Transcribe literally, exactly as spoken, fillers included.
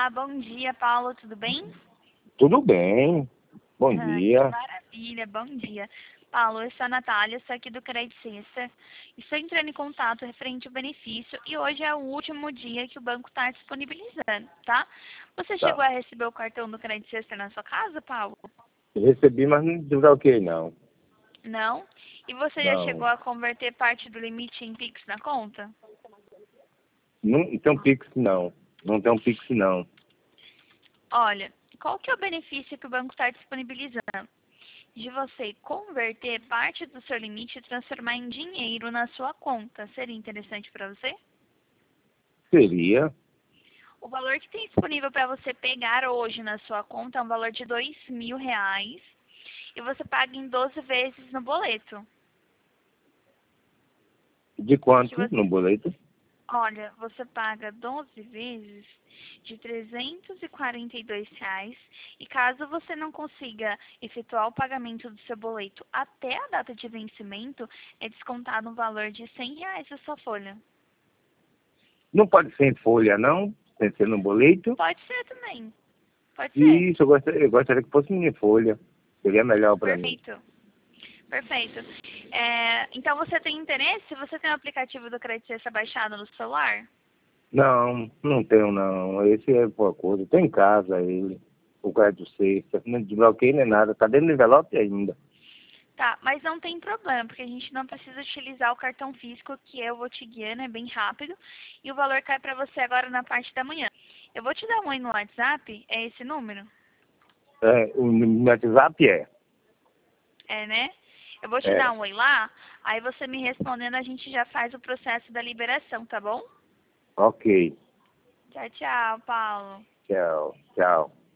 Olá, bom dia, Paulo, tudo bem? Tudo bem. Bom Ah, que dia. maravilha, bom dia. Paulo, eu sou a Natália, sou aqui do Credit Sexta. Estou entrando em contato referente ao benefício e hoje é o último dia que o banco está disponibilizando, tá? Você Tá. chegou a receber o cartão do Credit Sexta na sua casa, Paulo? Recebi, mas não desbloqueei, não. Não? E você já chegou Não. a converter parte do limite em Pix na conta? Não tem um Pix, não. Não tem um Pix, não. Olha, qual que é o benefício que o banco está disponibilizando? De você converter parte do seu limite e transformar em dinheiro na sua conta. Seria interessante para você? Seria O valor que tem disponível para você pegar hoje na sua conta é um valor de dois mil reais e você paga em doze vezes no boleto. de Que quanto você, no boleto? olha, você paga doze vezes de trezentos e quarenta e dois reais e caso você não consiga efetuar o pagamento do seu boleto até a data de vencimento, é descontado um valor de cem reais da sua folha. Não pode ser em folha, não? Tem que ser no boleto? Pode ser também. Pode ser. Isso, eu gostaria, eu gostaria que fosse em folha. Seria melhor para mim. Perfeito. Perfeito. É, então você tem interesse? Você tem o aplicativo do Credit Sexta baixado no celular? Não, não tenho, não. Esse é por coisa. Tem em casa ele. O crédito sexta. Não desbloqueei nem nada. Tá dentro do envelope ainda. Tá, mas não tem problema, porque a gente não precisa utilizar o cartão físico, que eu vou te guiando, é bem rápido, e o valor cai pra você agora na parte da manhã. Eu vou te dar um oi no WhatsApp, é esse número? É, o meu WhatsApp é. É, né? Eu vou te dar É. um oi lá, aí você me respondendo, a gente já faz o processo da liberação, tá bom? Ok. Tchau, tchau, Paulo. Tchau. Tchau.